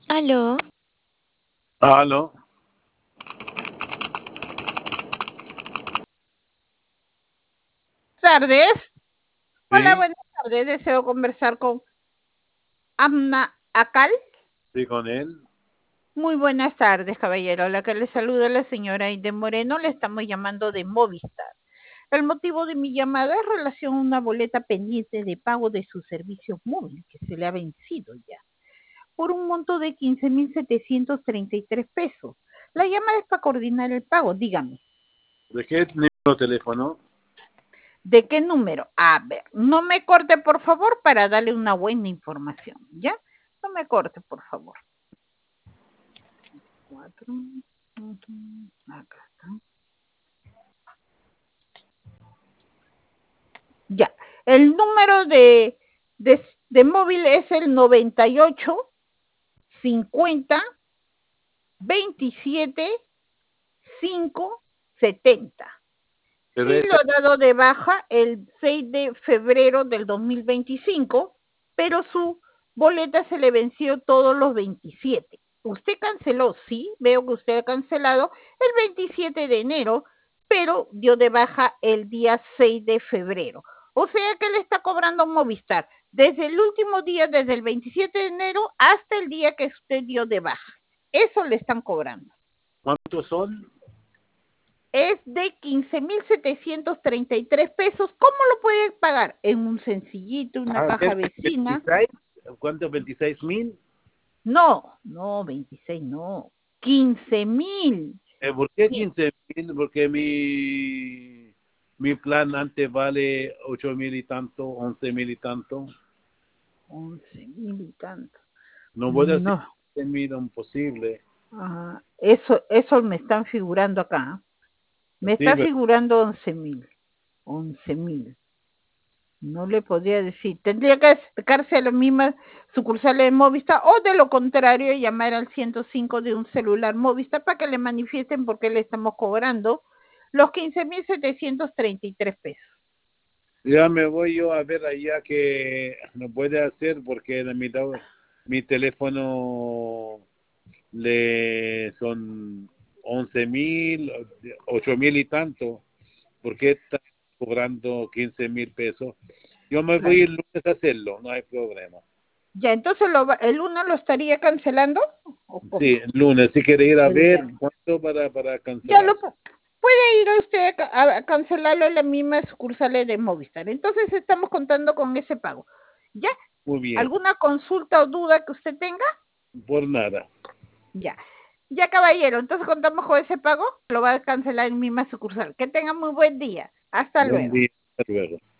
Aló, Aló, Tardes. Hola, sí, buenas tardes. Deseo conversar con Amna Akal. sí, con él. Muy buenas tardes, caballero. La que le saluda la señora Inde Moreno. Le estamos llamando de Movistar. El motivo de mi llamada es relación a una boleta pendiente de pago de su servicio móvil que se le ha vencido ya, por un monto de 15.733 pesos. La llamada es para coordinar el pago. Dígame, ¿De qué número de teléfono? ¿de qué número? A ver, no me corte, por favor, para darle una buena información, ¿ya? No me corte, por favor. 4. Acá está. Ya. El número de móvil es el 98 50 27 5 70. Pero Sí lo esa, ha dado de baja el 6 de febrero del 2025, pero su boleta se le venció todos los 27. Usted canceló, sí, veo que usted ha cancelado el 27 de enero, pero dio de baja el día 6 de febrero. O sea que le está cobrando Movistar desde el último día, desde el 27 de enero hasta el día que usted dio de baja. Eso le están cobrando. ¿cuántos son? Es de 15.733 pesos. ¿Cómo lo puede pagar? En un sencillito, una caja vecina. 26. ¿Cuántos? ¿26,000? No, no, 26, no. 15.000. ¿Por qué 15,000? Porque mi plan antes vale 8,000 y tanto, 11,000 y tanto. 11.000 y tanto. No voy a decir No. 15,000, imposible. Eso me están figurando acá. Me Sí, está pero figurando 11.000. 11.000. No le podría decir. Tendría que acercarse a las mismas sucursales de Movistar o de lo contrario llamar al 105 de un celular Movistar para que le manifiesten por qué le estamos cobrando los 15.733 pesos. ya me voy yo a ver allá que no puede hacer porque mi teléfono le son 11,000, 8,000 y tanto. ¿Por qué está cobrando 15,000 pesos? Yo me voy Claro. el lunes a hacerlo, no hay problema. Ya, entonces el 1 lo estaría cancelando o cómo? Sí, el lunes, si quiere ir a El ver lunes. cuánto para Ya cancelar. puede ir a usted a cancelarlo en las mismas sucursales de Movistar. Entonces estamos contando con ese pago. ¿Ya? Muy bien, ¿Alguna consulta o duda que usted tenga? por nada. Ya. Ya, caballero, entonces contamos con ese pago, lo va a cancelar en misma sucursal. Que tenga muy buen día. Hasta Buen luego. día, hasta luego.